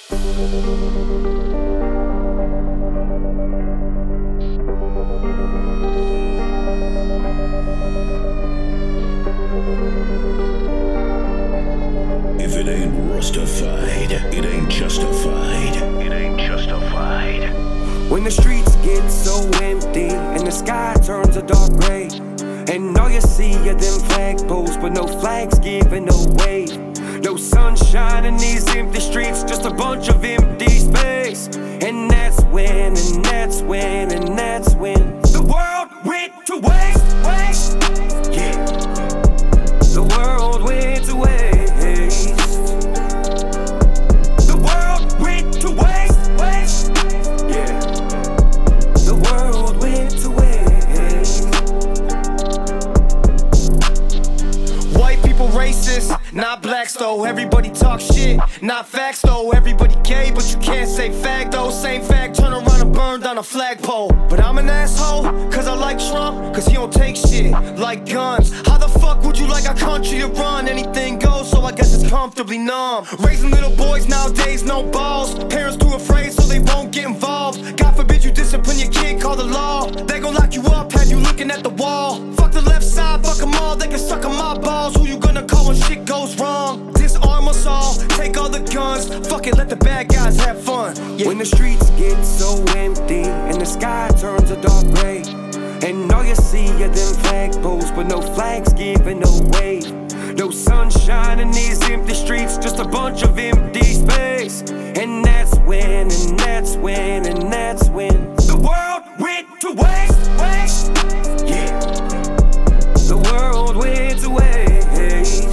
If it ain't Rustified, it ain't justified. It ain't justified. When the streets get so empty and the sky turns a dark gray, and all you see are them flagpoles, but no flags giving away. No sunshine in these empty streets, just a bunch of empty space. And that's when the world went to waste. Yeah, the world went to waste. The world went to waste. Yeah, the world went to waste. White people racist, not blacks though. Everybody talk shit, not facts though. Everybody gay, but you can't say fag though. Same fag, turn around and burn down a flagpole. But I'm an asshole, cause I like Trump, cause he don't take shit like guns. How the fuck would you like our country to run? Anything goes, so I guess it's comfortably numb. Raising little boys nowadays, no balls. Parents too afraid, so they won't get involved. God forbid you discipline your kid, call the law. They gon' lock you up, have you looking at the wall. Fuck the left side, fuck them all, they can suck on my balls. Who you gonna call when shit goes wrong? Disarm us all, take all the guns. Fuck it, let the bad guys have fun. Yeah. When the streets get so empty and the sky turns a dark gray, and all you see are them flagpoles, but no flags giving away. No sunshine in these empty streets, just a bunch of empty space. And that's when the world went to waste. Yeah, the world went to waste.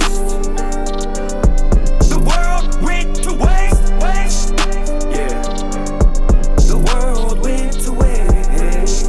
The world went to waste. Yeah, the world went to waste.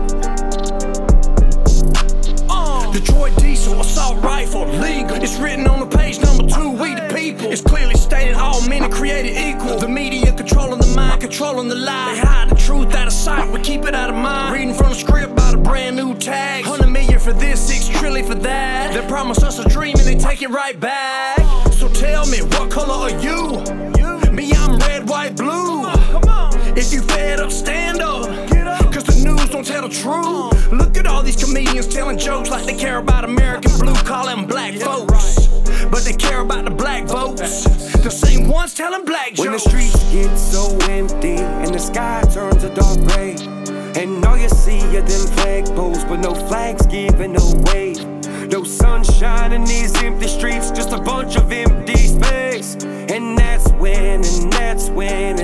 Detroit diesel, assault rifle, legal. It's written on the page number 2, we the people. It's clearly stated all men are created equal. The media controlling the mind, controlling the lie. They hide the truth out of sight, we keep it out of mind. Reading from the script about a brand new tag. 100 million for this, 6 trillion for that. They promise us a dream and they take it right back. So tell me, what color are you? Me, I'm red, white, blue. If you fed up, stand up. Cause the news don't tell the truth. Look at all these comedians telling jokes like they care about American blue collar and black folks, but they care about the black votes. The same ones telling black jokes. When the streets get so empty and the sky turns a dark gray, and all you see are them flagpoles, but no flags giving away. No sunshine in these empty streets, just a bunch of empty space. And that's when